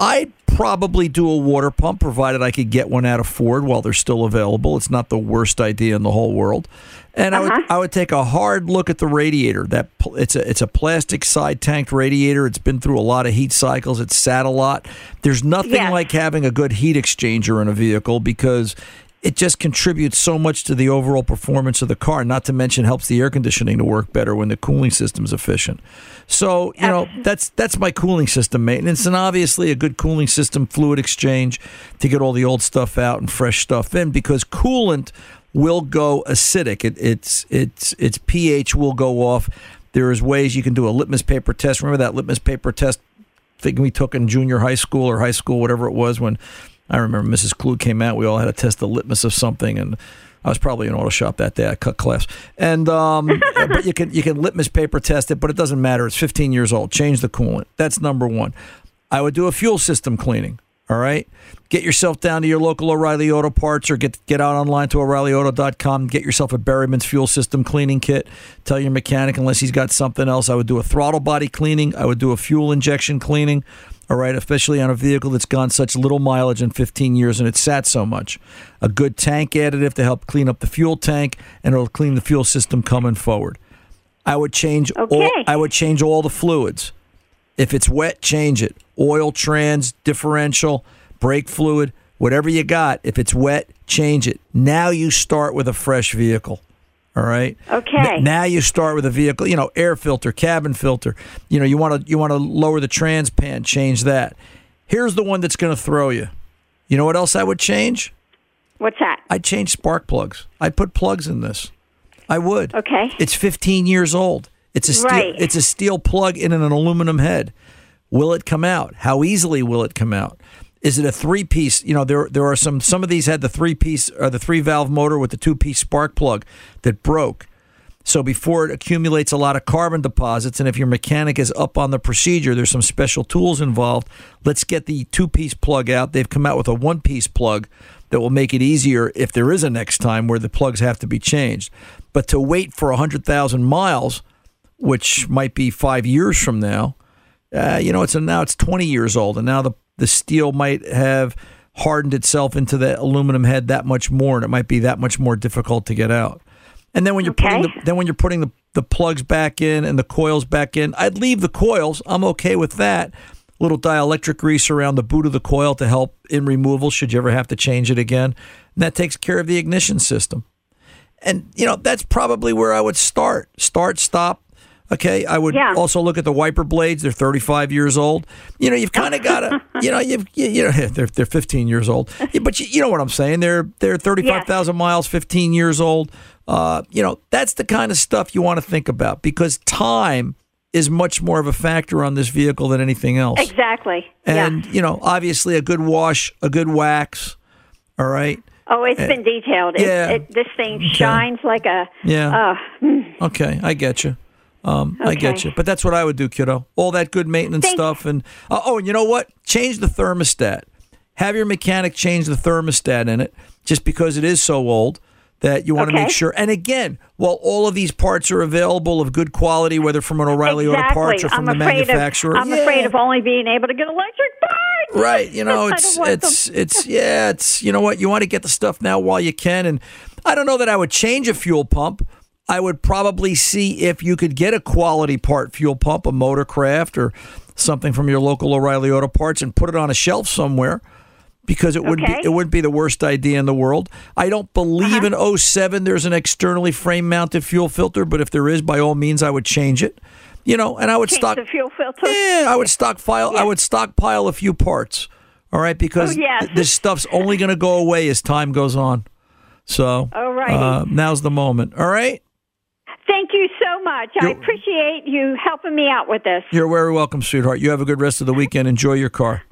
Speaker 5: I'd probably do a water pump, provided I could get one out of Ford while they're still available. It's not the worst idea in the whole world. And uh-huh. I would I would take a hard look at the radiator. That it's a it's a plastic side tanked radiator. It's been through a lot of heat cycles. It's sat a lot. There's nothing
Speaker 17: yes.
Speaker 5: like having a good heat exchanger in a vehicle because it just contributes so much to the overall performance of the car, not to mention helps the air conditioning to work better when the cooling system's efficient. So, you know, that's that's my cooling system maintenance, and obviously a good cooling system fluid exchange to get all the old stuff out and fresh stuff in, because coolant will go acidic. It, it's it's its pH will go off. There's ways you can do a litmus paper test. Remember that litmus paper test thing we took in junior high school or high school, whatever it was, when I remember Missus Klug came out, we all had to test the litmus of something, and I was probably in auto shop that day. I cut class. And um, but you can you can litmus paper test it, but it doesn't matter. It's fifteen years old. Change the coolant. That's number one. I would do a fuel system cleaning. All right? Get yourself down to your local O'Reilly Auto Parts, or get get out online to O'Reilly Auto dot com. Get yourself a Berryman's fuel system cleaning kit. Tell your mechanic, unless he's got something else. I would do a throttle body cleaning. I would do a fuel injection cleaning. All right, especially on a vehicle that's gone such little mileage in fifteen years and it's sat so much. A good tank additive to help clean up the fuel tank, and it'll clean the fuel system coming forward. I would change
Speaker 17: okay.
Speaker 5: all, I would change all the fluids. If it's wet, change it. Oil, trans, differential, brake fluid, whatever you got. If it's wet, change it. Now you start with a fresh vehicle. All right.
Speaker 17: Okay.
Speaker 5: N- now you start with a vehicle, you know, air filter, cabin filter. You know, you want to you want to lower the trans pan, change that. Here's the one that's going to throw you. You know what else I would change?
Speaker 17: What's that?
Speaker 5: I'd change spark plugs. I'd put plugs in this. I would.
Speaker 17: Okay.
Speaker 5: It's fifteen years old. It's a steel,
Speaker 17: right.
Speaker 5: It's a steel plug in an aluminum head. Will it come out? How easily will it come out? Is it a three-piece? You know, there there are some. Some of these had the three-piece or the three-valve motor with the two-piece spark plug that broke. So before it accumulates a lot of carbon deposits, and if your mechanic is up on the procedure, there's some special tools involved. Let's get the two-piece plug out. They've come out with a one-piece plug that will make it easier if there is a next time where the plugs have to be changed. But to wait for one hundred thousand miles, which might be five years from now, uh, you know, it's a, now it's twenty years old, and now the the steel might have hardened itself into the aluminum head that much more, and it might be that much more difficult to get out. And then when you're
Speaker 17: okay.
Speaker 5: putting the, then when you're putting the, the plugs back in and the coils back in, I'd leave the coils. I'm okay with that. A little dielectric grease around the boot of the coil to help in removal should you ever have to change it again. And that takes care of the ignition system. And, you know, that's probably where I would start. Start, stop. Okay, I would
Speaker 17: yeah.
Speaker 5: also look at the wiper blades. They're thirty-five years old. You know, you've kind of got to, you know, you've, you, you know, they're they're fifteen years old. Yeah, but you, you know what I'm saying? They're they're thirty-five thousand yes. miles, fifteen years old. Uh, you know, that's the kind of stuff you want to think about, because time is much more of a factor on this vehicle than anything else.
Speaker 17: Exactly.
Speaker 5: And,
Speaker 17: yeah.
Speaker 5: you know, obviously a good wash, a good wax. All right.
Speaker 17: Oh, it's uh, been detailed. It,
Speaker 5: yeah.
Speaker 17: it, this thing
Speaker 5: okay.
Speaker 17: shines like a.
Speaker 5: Yeah.
Speaker 17: Uh,
Speaker 5: okay, I get you. Um,
Speaker 17: okay.
Speaker 5: I get you, but that's what I would do, kiddo. All that good maintenance
Speaker 17: Thank
Speaker 5: stuff, and uh, oh, and you know what? Change the thermostat. Have your mechanic change the thermostat in it, just because it is so old that you want
Speaker 17: okay.
Speaker 5: to make sure. And again, while all of these parts are available of good quality, whether from an O'Reilly
Speaker 17: exactly.
Speaker 5: Auto Parts or from
Speaker 17: I'm
Speaker 5: the manufacturer,
Speaker 17: of, I'm
Speaker 5: yeah.
Speaker 17: afraid of only being able to get electric parts.
Speaker 5: Right, you know, it's it's them. it's yeah, it's you know what, you want to get the stuff now while you can. And I don't know that I would change a fuel pump. I would probably see if you could get a quality part fuel pump, a Motorcraft or something from your local O'Reilly Auto Parts, and put it on a shelf somewhere, because it wouldn't
Speaker 17: okay.
Speaker 5: be it wouldn't be the worst idea in the world. I don't believe uh-huh. in oh seven there's an externally frame mounted fuel filter, but if there is, by all means I would change it. You know, and I would
Speaker 17: change
Speaker 5: stock
Speaker 17: the fuel filter.
Speaker 5: Yeah, I would stockpile
Speaker 17: yeah.
Speaker 5: I would stockpile a few parts. All right, because
Speaker 17: oh, yes.
Speaker 5: th- this stuff's only going to go away as time goes on. So,
Speaker 17: all right.
Speaker 5: Uh, now's the moment. All right?
Speaker 17: Thank you so much.
Speaker 5: You're,
Speaker 17: I appreciate you helping me out with this.
Speaker 5: You're very welcome, sweetheart. You have a good rest of the weekend. Enjoy your car.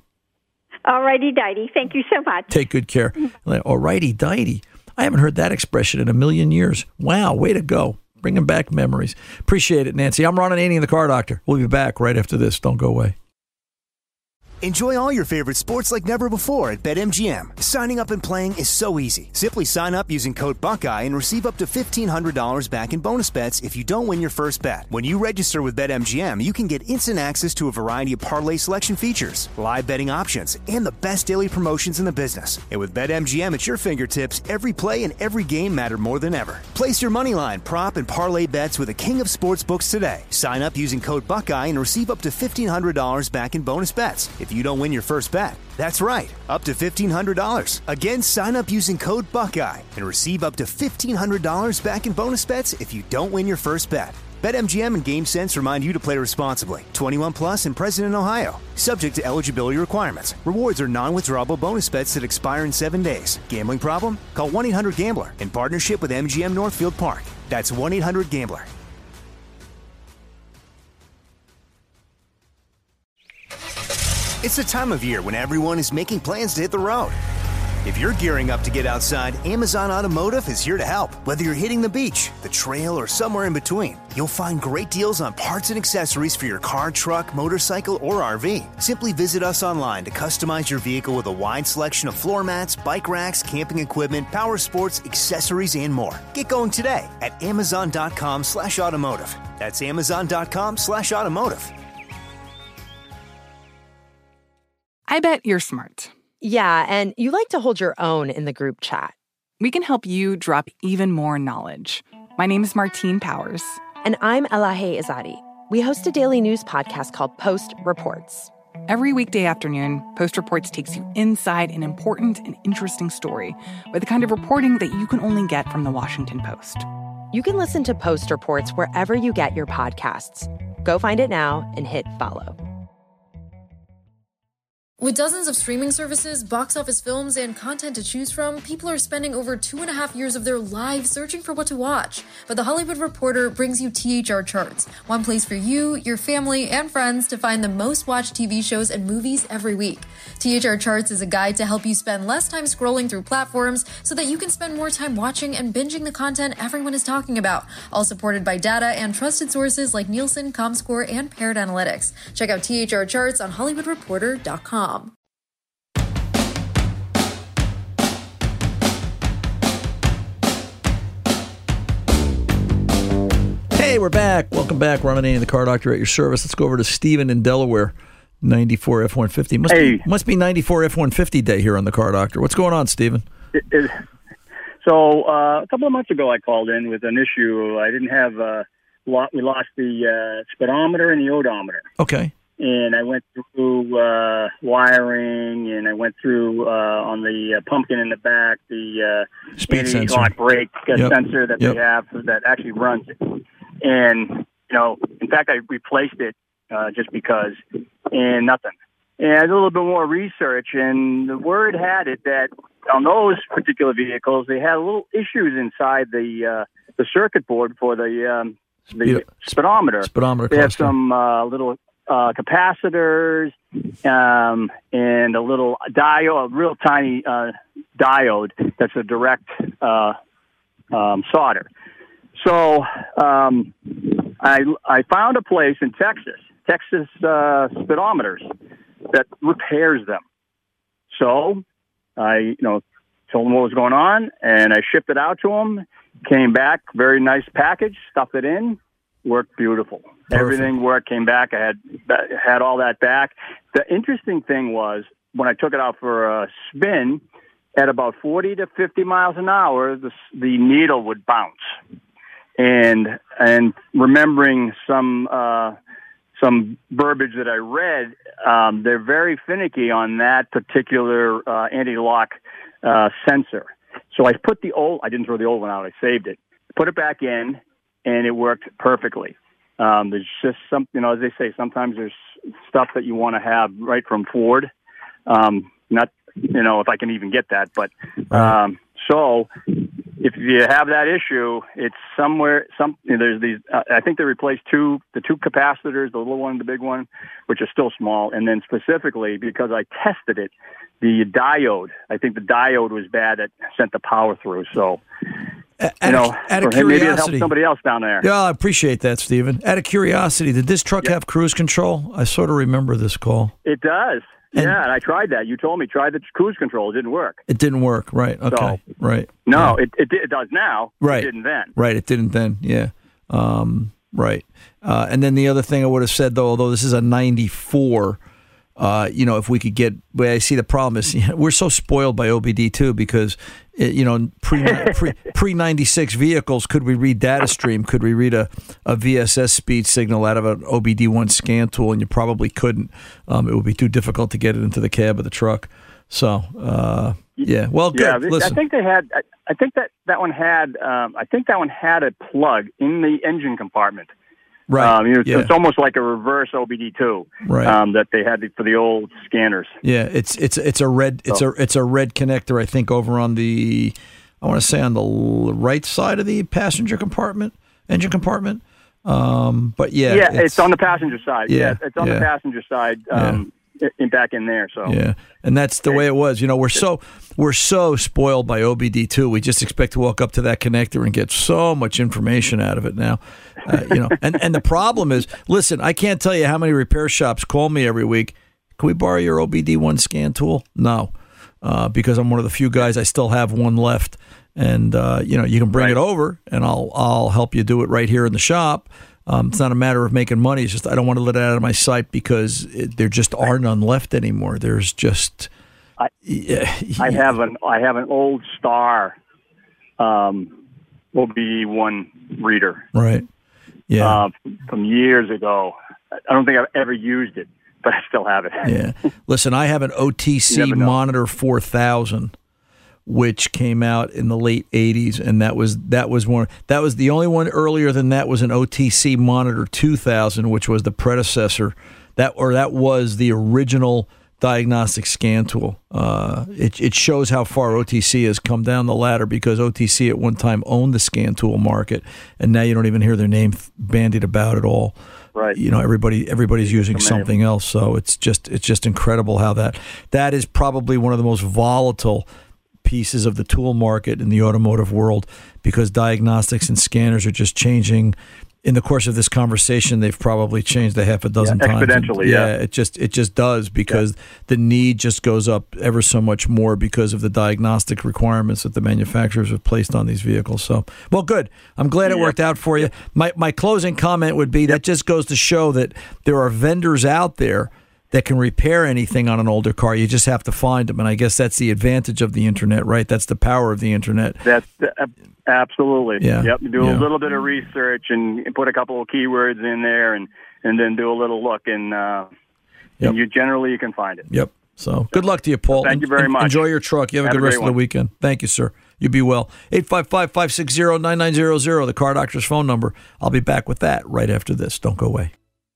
Speaker 17: All righty, dighty. Thank you so much.
Speaker 5: Take good care. All righty, dighty. I haven't heard that expression in a million years. Wow, way to go. Bringing back memories. Appreciate it, Nancy. I'm Ron Ananian, the Car Doctor. We'll be back right after this. Don't go away.
Speaker 1: Enjoy all your favorite sports like never before at BetMGM. Signing up and playing is so easy. Simply sign up using code Buckeye and receive up to fifteen hundred dollars back in bonus bets if you don't win your first bet. When you register with BetMGM, you can get instant access to a variety of parlay selection features, live betting options, and the best daily promotions in the business. And with BetMGM at your fingertips, every play and every game matter more than ever. Place your moneyline, prop, and parlay bets with the king of sportsbooks today. Sign up using code Buckeye and receive up to fifteen hundred dollars back in bonus bets if you don't win your first bet. That's right, up to fifteen hundred dollars. Again, sign up using code Buckeye and receive up to fifteen hundred dollars back in bonus bets if you don't win your first bet. BetMGM and GameSense remind you to play responsibly. twenty-one plus and present in Ohio. Subject to eligibility requirements. Rewards are non-withdrawable bonus bets that expire in seven days. Gambling problem? Call one eight hundred gambler in partnership with M G M Northfield Park. That's one eight hundred gambler. It's the time of year when everyone is making plans to hit the road. If you're gearing up to get outside, Amazon Automotive is here to help. Whether you're hitting the beach, the trail, or somewhere in between, you'll find great deals on parts and accessories for your car, truck, motorcycle, or R V. Simply visit us online to customize your vehicle with a wide selection of floor mats, bike racks, camping equipment, power sports, accessories, and more. Get going today at amazon.com slash automotive. That's amazon.com slash automotive.
Speaker 15: I bet you're smart.
Speaker 16: Yeah, and you like to hold your own in the group chat.
Speaker 15: We can help you drop even more knowledge. My name is Martine Powers.
Speaker 16: And I'm Elahe Izadi. We host a daily news podcast called Post Reports.
Speaker 15: Every weekday afternoon, Post Reports takes you inside an important and interesting story with the kind of reporting that you can only get from the Washington Post.
Speaker 16: You can listen to Post Reports wherever you get your podcasts. Go find it now and hit follow.
Speaker 18: With dozens of streaming services, box office films, and content to choose from, people are spending over two and a half years of their lives searching for what to watch. But The Hollywood Reporter brings you T H R Charts, one place for you, your family, and friends to find the most watched T V shows and movies every week. T H R Charts is a guide to help you spend less time scrolling through platforms so that you can spend more time watching and binging the content everyone is talking about, all supported by data and trusted sources like Nielsen, ComScore, and Paired Analytics. Check out T H R Charts on hollywood reporter dot com.
Speaker 5: Hey, we're back. Welcome back. Ron Ananian, the Car Doctor, at your service. Let's go over to Stephen in Delaware, ninety-four F one fifty. Must
Speaker 19: hey.
Speaker 5: be must be ninety-four F one fifty day here on the Car Doctor. What's going on, Stephen?
Speaker 19: It, it, so uh, a couple of months ago, I called in with an issue. I didn't have uh, lot. We lost the uh, speedometer and the odometer.
Speaker 5: Okay.
Speaker 19: And I went through uh, wiring, and I went through uh, on the uh, pumpkin in the back, the uh,
Speaker 5: speed sensor,
Speaker 19: anti-lock brake uh,
Speaker 5: yep.
Speaker 19: sensor that
Speaker 5: yep.
Speaker 19: they have that actually runs it. And, you know, in fact, I replaced it uh, just because, and nothing. And I did a little bit more research, and the word had it that on those particular vehicles, they had little issues inside the uh, the circuit board for the um, the speedometer.
Speaker 5: Speedometer
Speaker 19: they have
Speaker 5: cluster.
Speaker 19: some uh, little uh, capacitors um, and a little diode, a real tiny uh, diode that's a direct uh, um, solder. So um, I I found a place in Texas, Texas uh, speedometers, that repairs them. So I you know told them what was going on, and I shipped it out to them. Came back, very nice package, stuffed it in, worked beautiful. Perfect. Everything worked. Came back. I had had all that back. The interesting thing was when I took it out for a spin, at about forty to fifty miles an hour, the the needle would bounce. And and remembering some uh, some verbiage that I read, um, they're very finicky on that particular uh, anti-lock uh, sensor. So I put the old, I didn't throw the old one out, I saved it, put it back in, and it worked perfectly. Um, there's just some, you know, as they say, sometimes there's stuff that you want to have right from Ford. Um, not, you know, if I can even get that, but um, so. If you have that issue, it's somewhere. Some you know, there's these. Uh, I think they replaced two, the two capacitors, the little one, the big one, which are still small, and then specifically because I tested it, the diode. I think the diode was bad that sent the power through. So,
Speaker 5: out
Speaker 19: you know,
Speaker 5: of, out of
Speaker 19: for him, maybe it helped
Speaker 5: curiosity,
Speaker 19: somebody else down there.
Speaker 5: Yeah, I appreciate that, Stephen. Out of curiosity, did this truck
Speaker 19: yeah.
Speaker 5: have cruise control? I sort of remember this call.
Speaker 19: It does.
Speaker 5: And
Speaker 19: yeah, and I tried that. You told me try the cruise control. It didn't work.
Speaker 5: It didn't work. Right. Okay.
Speaker 19: So,
Speaker 5: right.
Speaker 19: No, it, it it does now.
Speaker 5: Right.
Speaker 19: It didn't then.
Speaker 5: Right. It didn't then. Yeah. Um, right. Uh, and then the other thing I would have said, though, although this is a ninety-four, uh, you know, if we could get, but I see the problem is you know, we're so spoiled by O B D two because, it, you know, pre, pre, pre ninety-six vehicles, could we read data stream? Could we read a, a V S S speed signal out of an O B D one scan tool? And you probably couldn't. Um, it would be too difficult to get it into the cab of the truck. So, uh, yeah. Well, good.
Speaker 19: Yeah,
Speaker 5: Listen.
Speaker 19: I think they had, I, I think that, that one had, um, I think that one had a plug in the engine compartment.
Speaker 5: Right.
Speaker 19: Um, you know,
Speaker 5: yeah.
Speaker 19: It's almost like a reverse O B D two.
Speaker 5: Right.
Speaker 19: Um, that they had for the old scanners.
Speaker 5: Yeah, it's it's it's a red it's
Speaker 19: So.
Speaker 5: a it's a red connector. I think over on the I want to say on the l- right side of the passenger compartment, engine compartment. Um, but yeah,
Speaker 19: Yeah, it's, it's on the passenger side.
Speaker 5: Yeah,
Speaker 19: Yeah, it's on
Speaker 5: yeah.
Speaker 19: the passenger side. Um, in back in there. So
Speaker 5: yeah, and that's the way it was. You know, we're so we're so spoiled by O B D two. We just expect to walk up to that connector and get so much information out of it now. Uh, you know, and and the problem is, listen, I can't tell you how many repair shops call me every week. Can we borrow your O B D one scan tool? No, uh, because I'm one of the few guys. I still have one left, and uh, you know, you can bring
Speaker 19: Right.
Speaker 5: it over, and I'll I'll help you do it right here in the shop. Um, it's not a matter of making money. It's just I don't want to let it out of my sight because it, there just are none left anymore. There's just
Speaker 19: I,
Speaker 5: yeah,
Speaker 19: I have an I have an old Star um, O B D one reader.
Speaker 5: Right. Yeah.
Speaker 19: Uh, from years ago. I don't think I've ever used it, but I still have it.
Speaker 5: Yeah. Listen, I have an O T C
Speaker 19: You never know.
Speaker 5: Monitor four thousand, which came out in the late eighties, and that was that was one that was the only one earlier than that was an O T C Monitor two thousand, which was the predecessor. That or that was the original diagnostic scan tool. Uh, it it shows how far O T C has come down the ladder because O T C at one time owned the scan tool market, and now you don't even hear their name bandied about at all.
Speaker 19: Right.
Speaker 5: You know, everybody everybody's using
Speaker 19: Amazing.
Speaker 5: something else, so it's just it's just incredible how that that is probably one of the most volatile pieces of the tool market in the automotive world because diagnostics and scanners are just changing. In the course of this conversation, they've probably changed a half a dozen
Speaker 19: Yeah,
Speaker 5: times. And,
Speaker 19: exponentially, yeah.
Speaker 5: it just it just does because the need just goes up ever so much more because of the diagnostic requirements that the manufacturers have placed on these vehicles. So, well, good. I'm glad it
Speaker 19: Yeah.
Speaker 5: worked out for you. My my closing comment would be that just goes to show that there are vendors out there that can repair anything on an older car. You just have to find them, and I guess that's the advantage of the internet, right? That's the power of the internet.
Speaker 19: That's uh, absolutely.
Speaker 5: Yeah.
Speaker 19: Yep. Do
Speaker 5: Yeah.
Speaker 19: a little bit of research and, and put a couple of keywords in there, and, and then do a little look, and, uh,
Speaker 5: Yep.
Speaker 19: and you generally you can find it.
Speaker 5: Yep. So good luck to you, Paul.
Speaker 19: Thank you very
Speaker 5: En-
Speaker 19: much.
Speaker 5: Enjoy your truck. You have,
Speaker 19: Have
Speaker 5: a
Speaker 19: a
Speaker 5: good rest
Speaker 19: great
Speaker 5: of the
Speaker 19: one.
Speaker 5: weekend. Thank you, sir. You be well. eight five five, five six zero, nine nine zero zero, the Car Doctor's phone number. I'll be back with that right after this. Don't go away.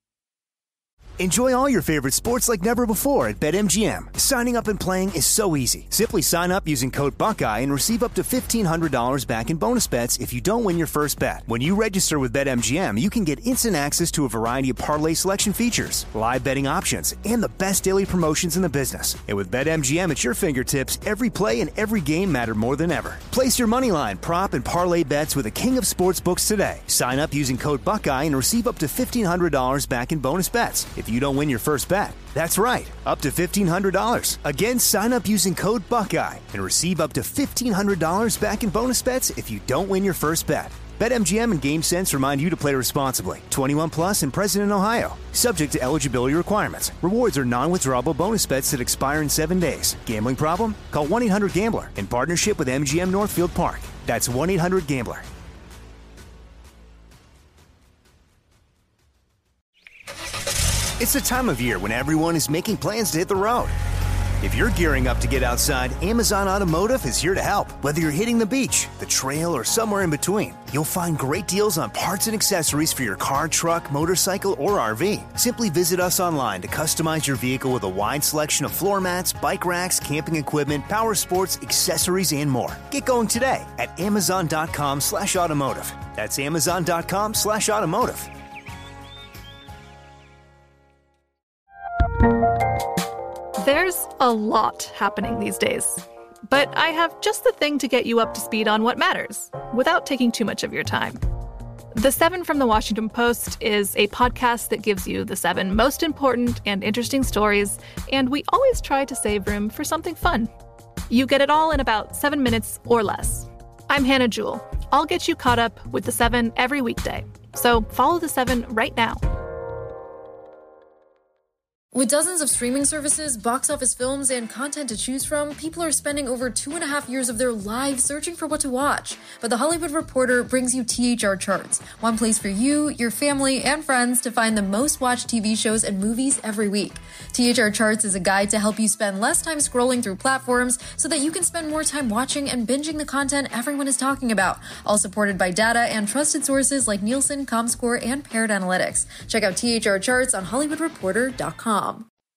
Speaker 1: Enjoy all your favorite sports like never before at BetMGM. Signing up and playing is so easy. Simply sign up using code Buckeye and receive up to fifteen hundred dollars back in bonus bets if you don't win your first bet. When you register with BetMGM, you can get instant access to a variety of parlay selection features, live betting options, and the best daily promotions in the business. And with BetMGM at your fingertips, every play and every game matter more than ever. Place your moneyline, prop, and parlay bets with the king of sportsbooks today. Sign up using code Buckeye and receive up to fifteen hundred dollars back in bonus bets if you don't win your first bet. That's right, up to fifteen hundred dollars. Again, sign up using code Buckeye and receive up to fifteen hundred dollars back in bonus bets if you don't win your first bet. BetMGM and GameSense remind you to play responsibly. twenty-one plus and present in Ohio. Subject to eligibility requirements. Rewards are non-withdrawable bonus bets that expire in seven days. Gambling problem? Call one eight hundred gambler in partnership with M G M Northfield Park. That's one eight hundred gambler. It's the time of year when everyone is making plans to hit the road. If you're gearing up to get outside, Amazon Automotive is here to help. Whether you're hitting the beach, the trail, or somewhere in between, you'll find great deals on parts and accessories for your car, truck, motorcycle, or R V. Simply visit us online to customize your vehicle with a wide selection of floor mats, bike racks, camping equipment, power sports, accessories, and more. Get going today at amazon.com slash automotive. That's amazon.com slash automotive.
Speaker 9: There's a lot happening these days, but I have just the thing to get you up to speed on what matters without taking too much of your time. The Seven from the Washington Post is a podcast that gives you the seven most important and interesting stories, and we always try to save room for something fun. You get it all in about seven minutes or less. I'm Hannah Jewell. I'll get you caught up with the Seven every weekday. So follow the Seven right now.
Speaker 18: With dozens of streaming services, box office films, and content to choose from, people are spending over two and a half years of their lives searching for what to watch. But The Hollywood Reporter brings you T H R Charts, one place for you, your family, and friends to find the most watched T V shows and movies every week. T H R Charts is a guide to help you spend less time scrolling through platforms so that you can spend more time watching and binging the content everyone is talking about, all supported by data and trusted sources like Nielsen, ComScore, and Paired Analytics. Check out T H R Charts on Hollywood Reporter dot com.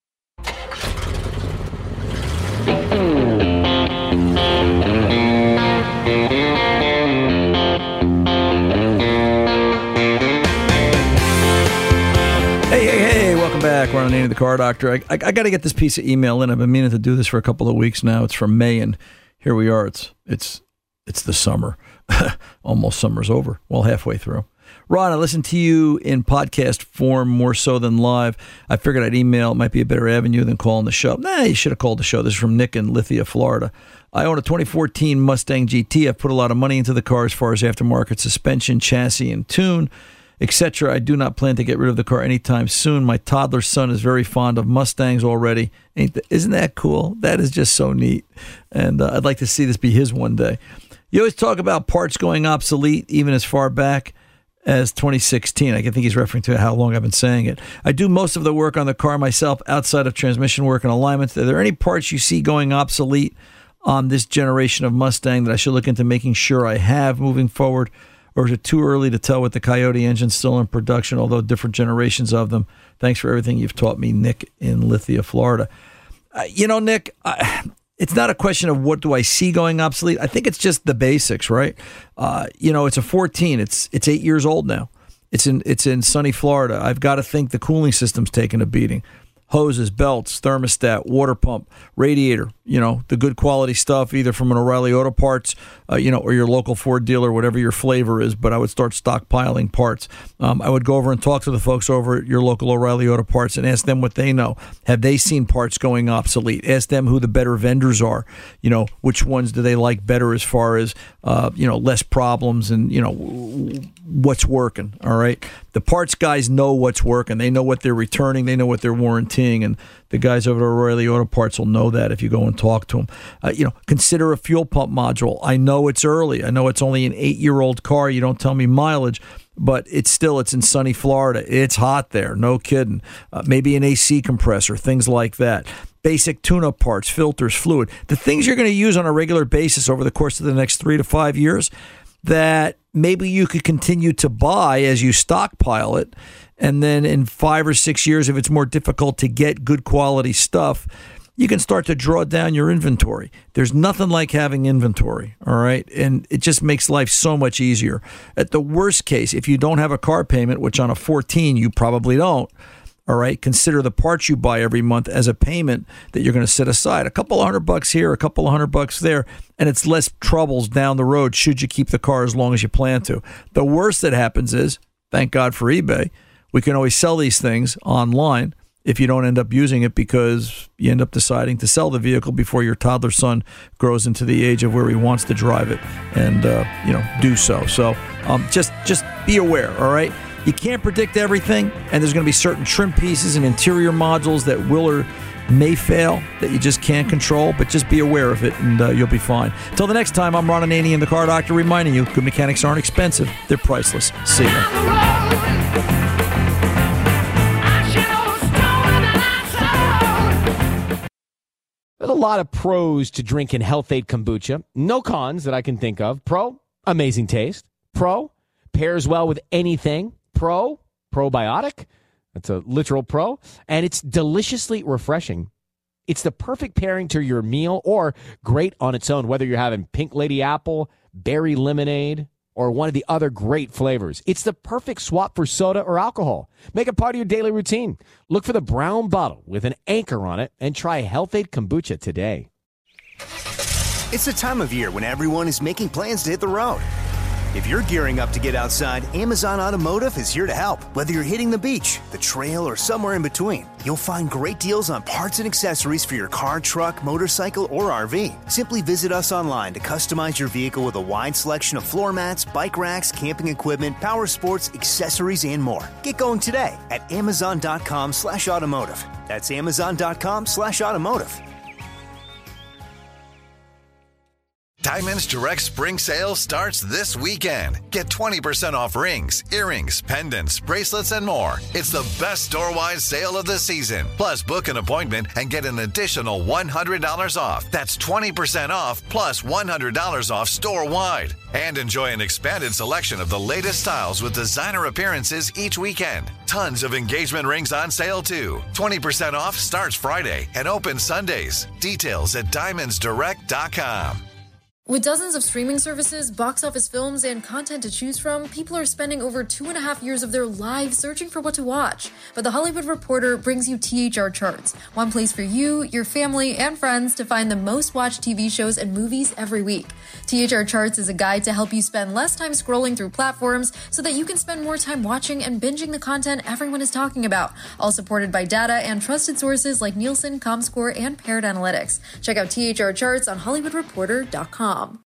Speaker 5: Hey, hey, hey, welcome back. We're on Andy the Car Doctor. I, I, I got to get this piece of email in. I've been meaning to do this for a couple of weeks now. It's from May, and here we are. It's it's it's the summer. Almost summer's over. Well, halfway through. Ron, I listened to you in podcast form more so than live. I figured I'd email. It might be a better avenue than calling the show. Nah, you should have called the show. This is from Nick in Lithia, Florida. I own a twenty fourteen Mustang G T. I've put a lot of money into the car as far as aftermarket suspension, chassis, and tune, et cetera. I do not plan to get rid of the car anytime soon. My toddler son is very fond of Mustangs already. Ain't th- isn't that cool? That is just so neat. And uh, I'd like to see this be his one day. You always talk about parts going obsolete, even as far back as twenty sixteen. I think he's referring to how long I've been saying it. I do most of the work on the car myself outside of transmission work and alignments. Are there any parts you see going obsolete on this generation of Mustang that I should look into making sure I have moving forward? Or is it too early to tell with the Coyote engine still in production, although different generations of them? Thanks for everything you've taught me, Nick in Lithia, Florida. Uh, you know, Nick, I, it's not a question of what do I see going obsolete. I think it's just the basics, right? Uh, you know, it's a fourteen. It's it's eight years old now. It's in it's in sunny Florida. I've got to think the cooling system's taking a beating. Hoses, belts, thermostat, water pump, radiator, you know, the good quality stuff, either from an O'Reilly Auto Parts, uh, you know, or your local Ford dealer, whatever your flavor is. But I would start stockpiling parts. Um, I would go over and talk to the folks over at your local O'Reilly Auto Parts and ask them what they know. Have they seen parts going obsolete? Ask them who the better vendors are. You know, which ones do they like better as far as, uh, you know, less problems and, you know, what's working. All right. The parts guys know what's working. They know what they're returning. They know what they're warranting. And the guys over at O'Reilly Auto Parts will know that if you go and talk to them. Uh, you know, consider a fuel pump module. I know it's early. I know it's only an eight-year-old car. You don't tell me mileage, but it's still, it's in sunny Florida. It's hot there. No kidding. Uh, maybe an A C compressor, things like that. Basic tune-up parts, filters, fluid. The things you're going to use on a regular basis over the course of the next three to five years that maybe you could continue to buy as you stockpile it. And then in five or six years, if it's more difficult to get good quality stuff, you can start to draw down your inventory. There's nothing like having inventory, all right? And it just makes life so much easier. At the worst case, if you don't have a car payment, which on a fourteen you probably don't, all right, consider the parts you buy every month as a payment that you're going to set aside. A couple of hundred bucks here, a couple of hundred bucks there, and it's less troubles down the road should you keep the car as long as you plan to. The worst that happens is, thank God for eBay, we can always sell these things online if you don't end up using it because you end up deciding to sell the vehicle before your toddler son grows into the age of where he wants to drive it and, uh, you know, do so. So um, just just be aware, all right? You can't predict everything, and there's going to be certain trim pieces and interior modules that will or may fail that you just can't control, but just be aware of it, and uh, you'll be fine. Till the next time, I'm Ron Ananian and the Car Doctor reminding you, good mechanics aren't expensive. They're priceless. See you.
Speaker 20: There's a lot of pros to drinking Health-Ade kombucha. No cons that I can think of. Pro, amazing taste. Pro, pairs well with anything. Pro, probiotic. That's a literal pro. And it's deliciously refreshing. It's the perfect pairing to your meal or great on its own, whether you're having pink lady apple, berry lemonade, or one of the other great flavors. It's the perfect swap for soda or alcohol. Make it part of your daily routine. Look for the brown bottle with an anchor on it and try Health-Ade kombucha today.
Speaker 1: It's the time of year when everyone is making plans to hit the road. If you're gearing up to get outside, Amazon Automotive is here to help. Whether you're hitting the beach, the trail, or somewhere in between, you'll find great deals on parts and accessories for your car, truck, motorcycle, or R V. Simply visit us online to customize your vehicle with a wide selection of floor mats, bike racks, camping equipment, power sports, accessories, and more. Get going today at amazon.com slash automotive. That's amazon.com slash automotive.
Speaker 21: Diamonds Direct Spring Sale starts this weekend. Get twenty percent off rings, earrings, pendants, bracelets, and more. It's the best store-wide sale of the season. Plus, book an appointment and get an additional one hundred dollars off. That's twenty percent off plus one hundred dollars off store-wide. And enjoy an expanded selection of the latest styles with designer appearances each weekend. Tons of engagement rings on sale, too. twenty percent off starts Friday and opens Sundays. Details at diamonds direct dot com.
Speaker 18: With dozens of streaming services, box office films, and content to choose from, people are spending over two and a half years of their lives searching for what to watch. But The Hollywood Reporter brings you T H R Charts, one place for you, your family, and friends to find the most watched T V shows and movies every week. T H R Charts is a guide to help you spend less time scrolling through platforms so that you can spend more time watching and binging the content everyone is talking about, all supported by data and trusted sources like Nielsen, Comscore, and Paired Analytics. Check out T H R Charts on hollywood reporter dot com.